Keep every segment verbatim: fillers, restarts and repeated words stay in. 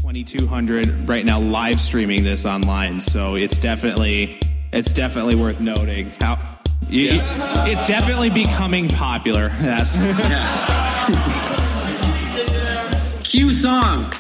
twenty-two hundred right now live streaming this online, so it's definitely it's definitely worth noting. How you, Yeah. it's definitely becoming popular. Yes. Cue song.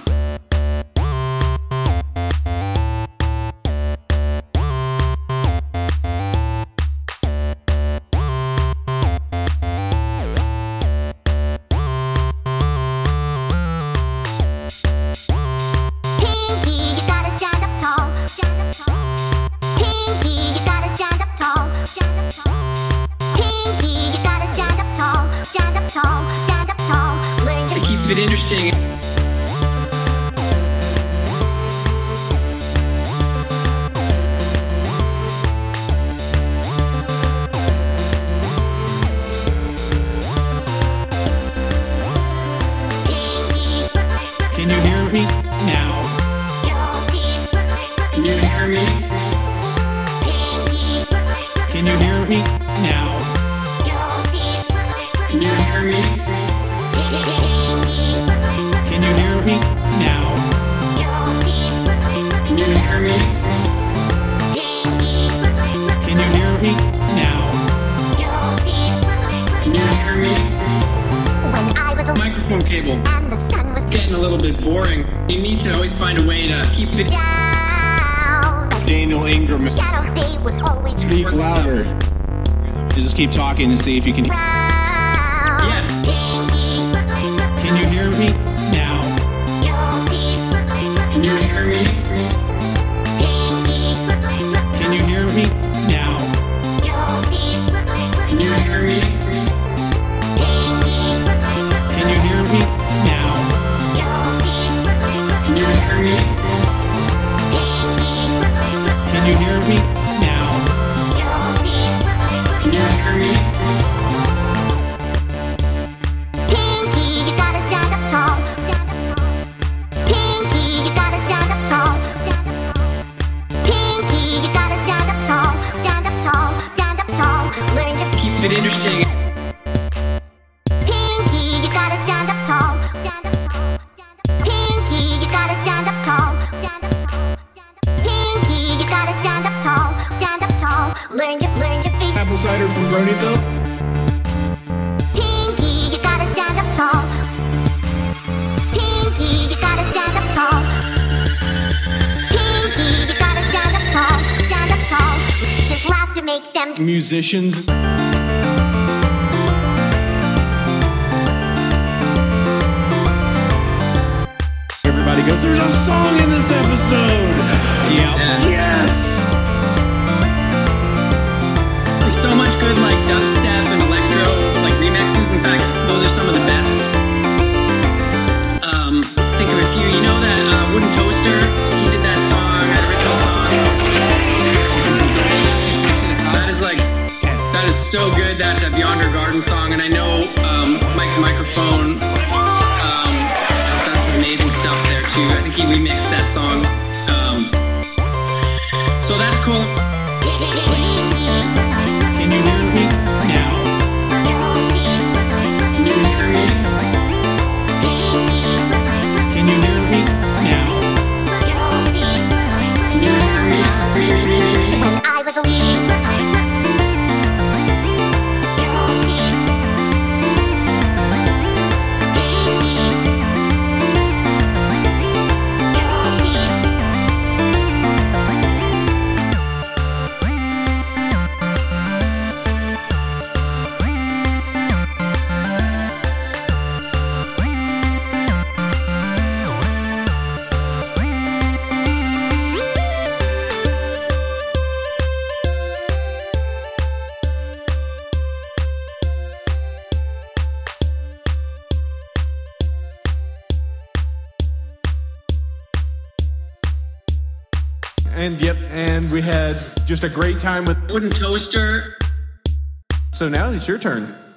To keep it interesting. Can you hear me now? Can you hear me? Can you hear me now? Can you hear me? Can you hear me now? Can you hear me? Can you hear me now? Can you hear me? When I was a Microphone cable and the sun was getting a little bit boring. You need to always find a way to keep it. down, Daniel Ingram. shadows they would always Speak louder. Just keep talking and see if you can. round. Yes. Can you hear me now? Can you hear me? Can you hear me now? Can you hear me? Can you hear me now? Can you hear me? Can you hear me now? Can you hear me? Pinky, you gotta stand up tall. Pinky, you gotta stand up tall. Pinky, you gotta stand up tall. Stand up tall, stand up tall. Learn to Keep it interesting. Pinky, you gotta stand up tall. Stand up tall. Pinky, you gotta stand up tall. Stand up tall. Pinky, you gotta stand up tall. Stand up tall. Learn to learn to face. Apple cider from Bronyville. Pinky, you gotta stand up tall. Pinky, you gotta stand up tall. Pinky, you gotta stand up tall. Stand up tall. Just laugh to make them. Musicians. Everybody goes, there's a song in this episode. Yep. Yeah. Yes. There's so much good like dubstep and electro like remixes. In fact, those are some of the best. Um, think of a few. You know that uh, Wooden Toaster? He did that song, that original song. That is like, that is so good. That uh, Beyond Our Garden song. And I know um, Mike Microphone um, has done some amazing stuff there too. I think he remixed that song. Um, so that's cool. Can you hear me now? Can you hear me? Can you hear me now? Can you hear me? When I was a wee. And yep, and we had just a great time with. Wooden Toaster. So now it's your turn.